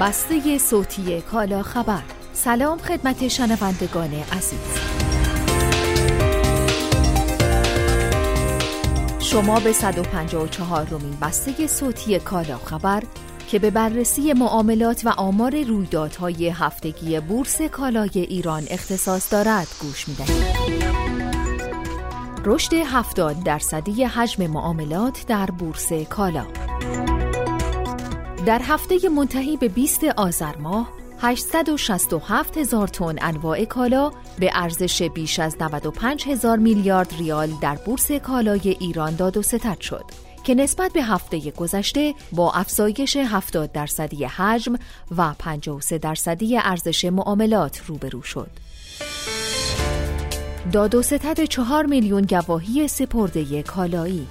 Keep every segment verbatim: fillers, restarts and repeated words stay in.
بسته صوتی کالا خبر. سلام خدمت شنوندگان عزیز. شما به صد و پنجاه و چهارمین بسته صوتی کالا خبر که به بررسی معاملات و آمار رویدادهای هفتگی بورس کالای ایران اختصاص دارد گوش می‌دهید. رشد هفتاد درصدی حجم معاملات در بورس کالا. در هفته منتهی به بیست آذر ماه هشتصد و شصت و هفت هزار تن انواع کالا به ارزش بیش از نود و پنج هزار میلیارد ریال در بورس کالای ایران داد و ستد شد که نسبت به هفته گذشته با افزایش هفتاد درصدی حجم و پنجاه و سه درصدی ارزش معاملات روبرو شد. داد و ستد چهار میلیون گواهی سپرده کالایی.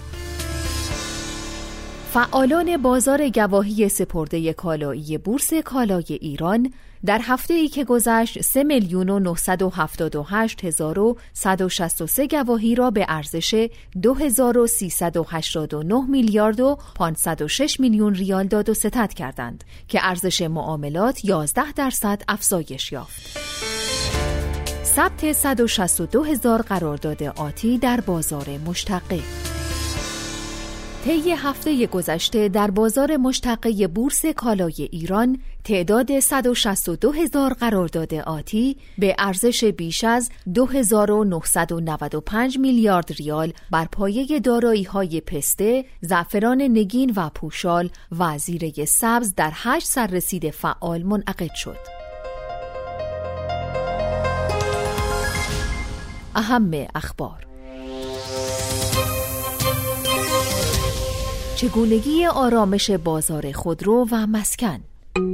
فعالان بازار گواهی سپرده کالایی بورس کالای ایران در هفته‌ای که گذشت سه میلیون و نهصد و هفتاد و هشت هزار و صد و شصت و سه گواهی را به ارزش دو هزار و سیصد و هشتاد و نه میلیارد و پانصد و شش میلیون ریال داد و ستد کردند که ارزش معاملات یازده درصد افزایش یافت. ثبت صد و شصت و دو هزار قرارداد آتی در بازار مشتقه. طی هفته گذشته در بازار مشتقه بورس کالای ایران تعداد صد و شصت و دو هزار قرارداد آتی به ارزش بیش از دو هزار و نهصد و نود و پنج میلیارد ریال بر پایه دارایی‌های پسته، زعفران نگین و پوشال و زیره سبز در هشت سررسید فعال منعقد شد. اهم اخبار: چگونگی آرامش بازار خودرو و مسکن.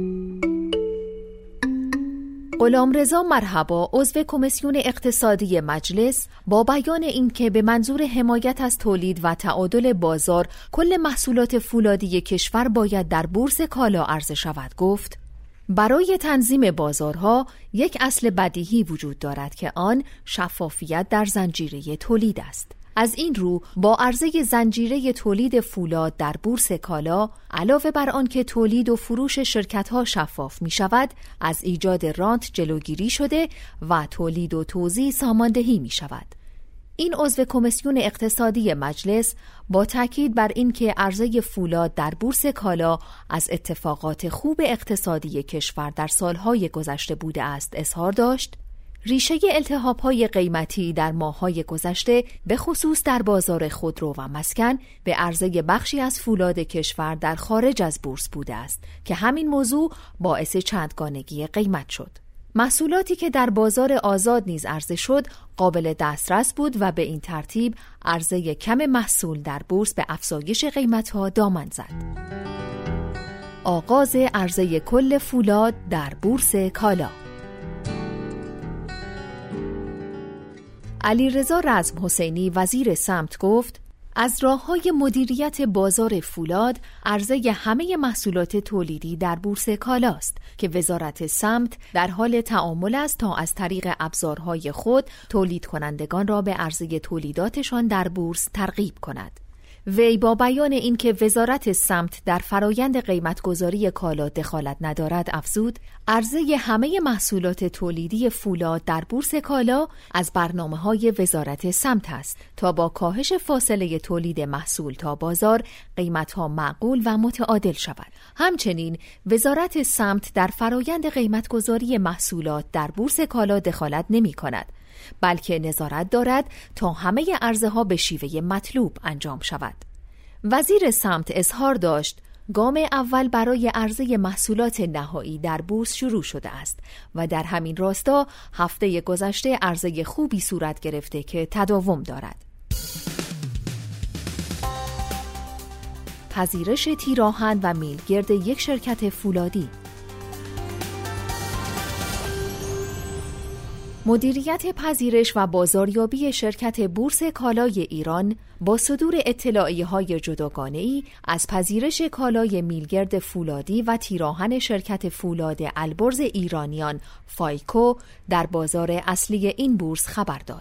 غلامرضا مرحبا عضو کمیسیون اقتصادی مجلس با بیان اینکه به منظور حمایت از تولید و تعادل بازار کل محصولات فولادی کشور باید در بورس کالا عرضه شود گفت: برای تنظیم بازارها یک اصل بدیهی وجود دارد که آن شفافیت در زنجیره تولید است. از این رو با عرضه زنجیره تولید فولاد در بورس کالا علاوه بر آن که تولید و فروش شرکت‌ها شفاف می شود، از ایجاد رانت جلوگیری شده و تولید و توزیع ساماندهی می شود. این عضو کمیسیون اقتصادی مجلس با تاکید بر این که عرضه فولاد در بورس کالا از اتفاقات خوب اقتصادی کشور در سالهای گذشته بوده است اظهار داشت: ریشه التهاب‌های قیمتی در ماه‌های گذشته به خصوص در بازار خودرو و مسکن به عرضه بخشی از فولاد کشور در خارج از بورس بوده است که همین موضوع باعث چندگانگی قیمت شد. محصولاتی که در بازار آزاد نیز عرضه شد قابل دسترس بود و به این ترتیب عرضه کم محصول در بورس به افزایش قیمت‌ها دامن زد. آغاز عرضه کل فولاد در بورس کالا. علیرضا رزم حسینی وزیر سمت گفت: از راه‌های مدیریت بازار فولاد عرضه همه محصولات تولیدی در بورس کالاست که وزارت سمت در حال تعامل است تا از طریق ابزارهای خود تولید کنندگان را به عرضه تولیداتشان در بورس ترغیب کند. وی با بیان اینکه وزارت سمت در فرایند قیمتگذاری کالا دخالت ندارد افزود: عرضه همه محصولات تولیدی فولاد در بورس کالا از برنامه‌های وزارت سمت است تا با کاهش فاصله تولید محصول تا بازار قیمت‌ها معقول و متعادل شود. همچنین وزارت سمت در فرایند قیمتگذاری محصولات در بورس کالا دخالت نمی‌کند، بلکه نظارت دارد تا همه عرضه ها به شیوه مطلوب انجام شود. وزیر سمت اظهار داشت: گام اول برای عرضه محصولات نهایی در بورس شروع شده است و در همین راستا هفته گذشته عرضه خوبی صورت گرفته که تداوم دارد. پذیرش تیراهن و میلگرد یک شرکت فولادی. مدیریت پذیرش و بازاریابی شرکت بورس کالای ایران با صدور اطلاعیه‌های جداگانه‌ای از پذیرش کالای میلگرد فولادی و تیراهن شرکت فولاد البرز ایرانیان فایکو در بازار اصلی این بورس خبر داد.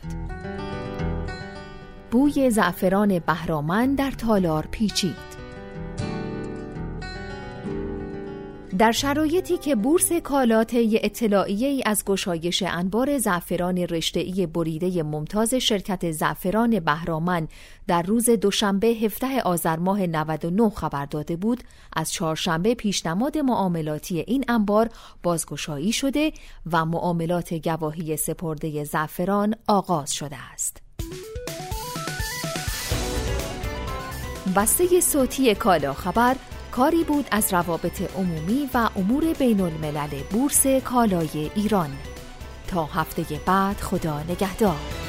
بوی زعفران بهرامند در تالار پیچید. در شرایطی که بورس کالا طی اطلاعیه‌ای از گشایش انبار زعفران رشته‌ای بریده ممتاز شرکت زعفران بهرامن در روز دوشنبه هفدهم آذر ماه نود و نه خبر داده بود، از چهارشنبه پیشنماد معاملاتی این انبار بازگشایی شده و معاملات گواهی سپرده زعفران آغاز شده است. بسته صوتی کالا خبر کاری بود از روابط عمومی و امور بین الملل بورس کالای ایران. تا هفته بعد، خدا نگهدار.